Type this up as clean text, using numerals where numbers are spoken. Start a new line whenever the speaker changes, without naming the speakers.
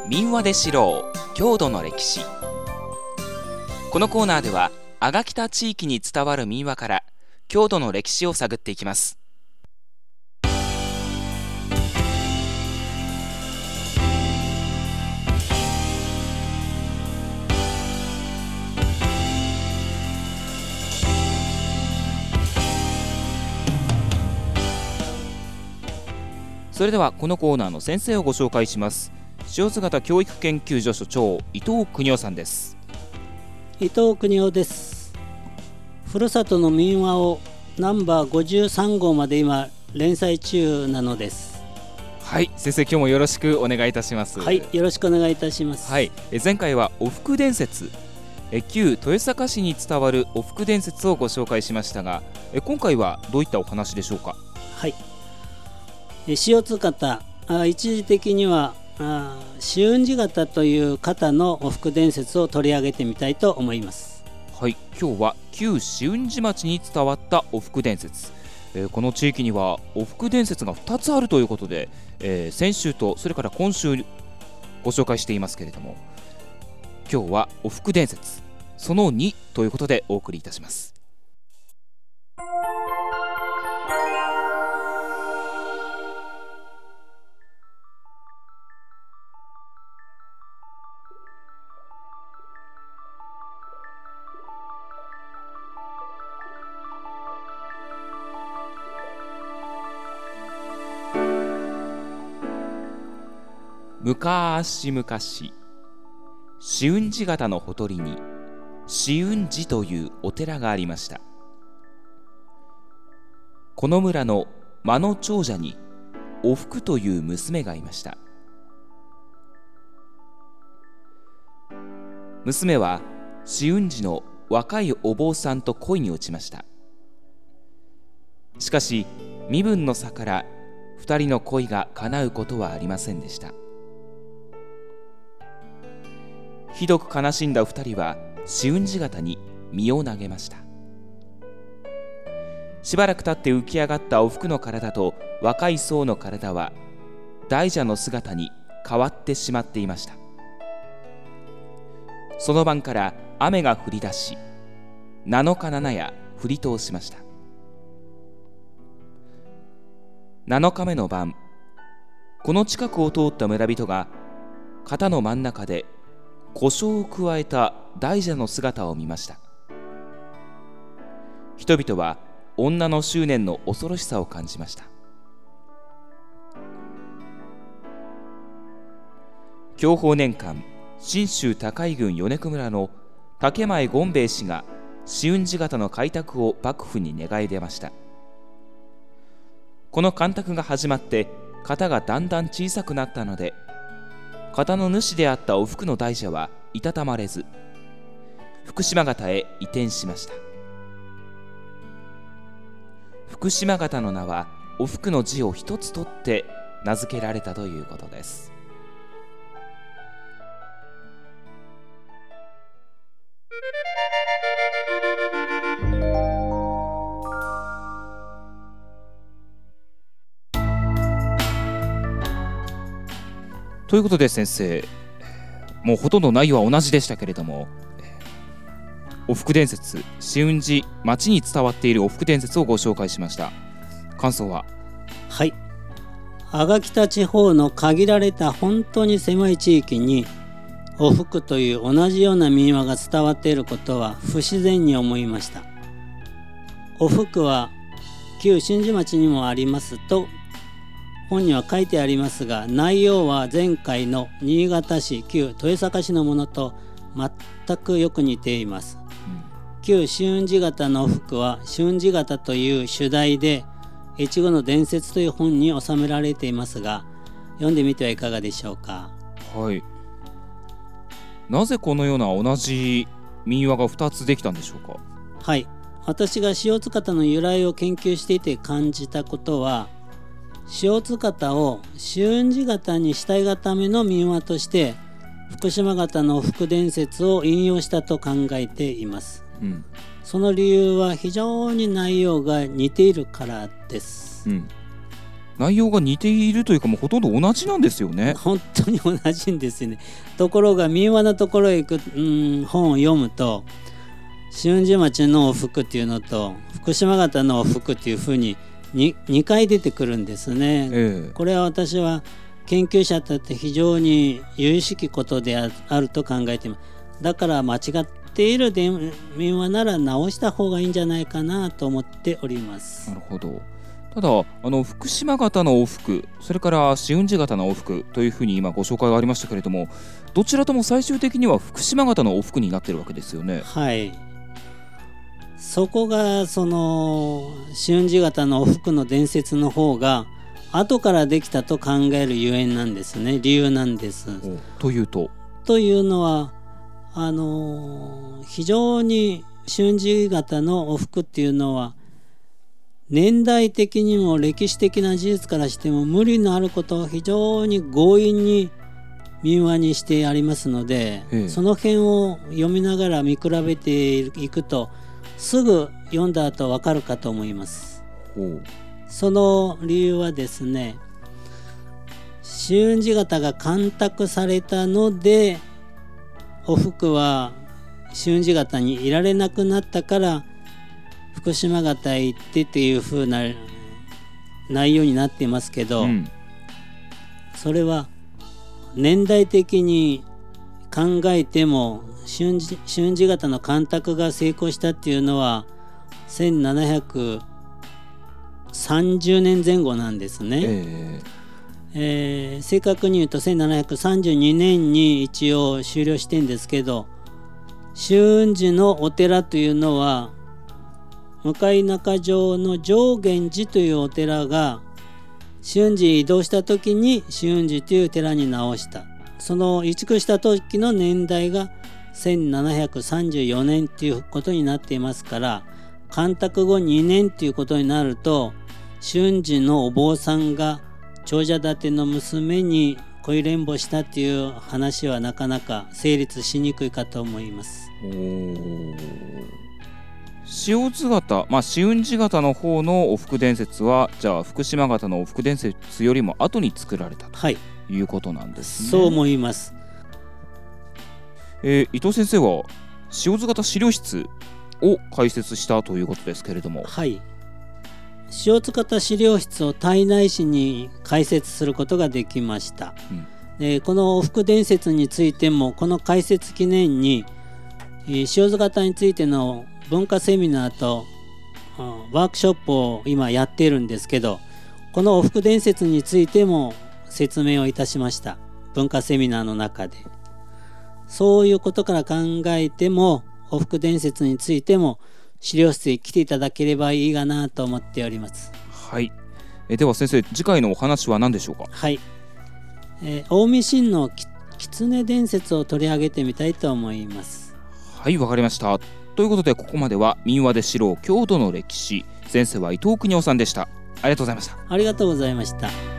民話で知ろう郷土の歴史。このコーナーでは阿賀北地域に伝わる民話から郷土の歴史を探っていきます。それではこのコーナーの先生をご紹介します。塩津潟教育研究所所長伊藤邦夫さんです。
伊藤邦夫です。ふるさとの民話をナンバー53号まで今連載中なのです。
はい、先生今日もよろしくお願いいたします。
はい、よろしくお願いいたします。
はい、前回はおふく伝説、旧豊坂市に伝わるおふく伝説をご紹介しましたが、今回はどういったお話でしょうか。
はい、塩津潟、一時的には紫雲寺潟という潟のおふく伝説を取り上げてみたいと思います。
はい、今日は旧紫雲寺町に伝わったおふく伝説、この地域にはおふく伝説が2つあるということで、先週とそれから今週ご紹介していますけれども、今日はおふく伝説その2ということでお送りいたします。昔々、紫雲寺潟のほとりに紫雲寺というお寺がありました。この村の間の長者におふくという娘がいました。娘は紫雲寺の若いお坊さんと恋に落ちました。しかし身分の差から二人の恋が叶うことはありませんでした。ひどく悲しんだ二人は紫雲寺潟に身を投げました。しばらく経って浮き上がったおふくの体と若い僧の体は大蛇の姿に変わってしまっていました。その晩から雨が降り出し、7日7夜降り通しました。7日目の晩、この近くを通った村人が肩の真ん中で胡椒を加えた大蛇の姿を見ました。人々は女の執念の恐ろしさを感じました。享保年間、信州高井郡米久村の竹前権兵衛氏が紫雲寺潟の開拓を幕府に願い出ました。この干拓が始まって潟がだんだん小さくなったので、潟の主であったおふくの大蛇はいたたまれず、福島潟へ移転しました。福島潟の名はおふくの字を一つ取って名付けられたということです。ということで先生、もうほとんど内容は同じでしたけれども、おふく伝説、紫雲寺町に伝わっているおふく伝説をご紹介しました。感想は？
はい、阿賀北地方の限られた本当に狭い地域におふくという同じような民話が伝わっていることは不自然に思いました。おふくは旧新地町にもありますと本には書いてありますが、内容は前回の新潟市旧豊坂市のものと全くよく似ています。旧紫雲寺潟のおふくは紫雲寺潟という主題で越後の伝説という本に収められていますが、読んでみてはいかがでしょうか。
はい、なぜこのような同じ民話が2つできたんでしょうか。
はい、私が塩津潟の由来を研究していて感じたことは、塩津潟を紫雲寺潟にしたいがための民話として福島潟のおふく伝説を引用したと考えています。その理由は非常に内容が似ているからです。
内容が似ているというか、もうほとんど同じなんですよね。
本当に同じんですよね。ところが民話のところへ行く、本を読むと、紫雲寺町のお福っていうのと福島方のお福っていうふうに 2回出てくるんですね。これは私は研究者として非常に由々しきことであると考えています。だから間違っている民話なら直した方がいいんじゃないかなと思っております。
なるほど。ただ福島方のお福、それから紫雲寺方のお福というふうに今ご紹介がありましたけれども、どちらとも最終的には福島方のお福になっているわけですよね。
はい、そこがその紫雲寺方のお福の伝説の方が後からできたと考えるゆえんなんですね。理由なんです。
という
のは非常に紫雲寺方のお福っていうのは年代的にも歴史的な事実からしても無理のあることを非常に強引に民話にしてありますので、その辺を読みながら見比べていくとすぐ読んだ後わかるかと思います。その理由はですね、紫雲寺方が干拓されたのでお福は紫雲寺方にいられなくなったから福島方へ行ってっていう風な内容になっていますけど、それは年代的に考えても紫雲寺方の干拓が成功したっていうのは1730年前後なんですね。正確に言うと1732年に一応終了してんですけど、紫雲寺のお寺というのは向中条の上元寺というお寺が紫雲寺へ移動した時に紫雲寺という寺に直した。その移築した時の年代が1734年ということになっていますから、干拓後2年ということになると紫雲寺のお坊さんが長者立ての娘に恋連母したという話はなかなか成立しにくいかと思います。
紫雲寺方の方のお福伝説はじゃあ福島方のお福伝説よりも後に作られたということなんですね。
そう思います。
伊藤先生は塩津型資料室を開設したということですけれども、
はい、塩津型資料室を胎内市に開設することができました。このお福伝説についてもこの開設記念に塩津型についての文化セミナーとワークショップを今やっているんですけど、このお福伝説についても説明をいたしました。文化セミナーの中でそういうことから考えてもお福伝説についても資料室へ来ていただければいいかなと思っております。
はい。では先生、次回のお話は何でしょうか？
はい、近江神の狐伝説を取り上げてみたいと思います。
はい、わかりました。ということでここまでは民話で知ろう郷土の歴史、先生は伊藤邦夫さんでした。ありがとうございました。
ありがとうございました。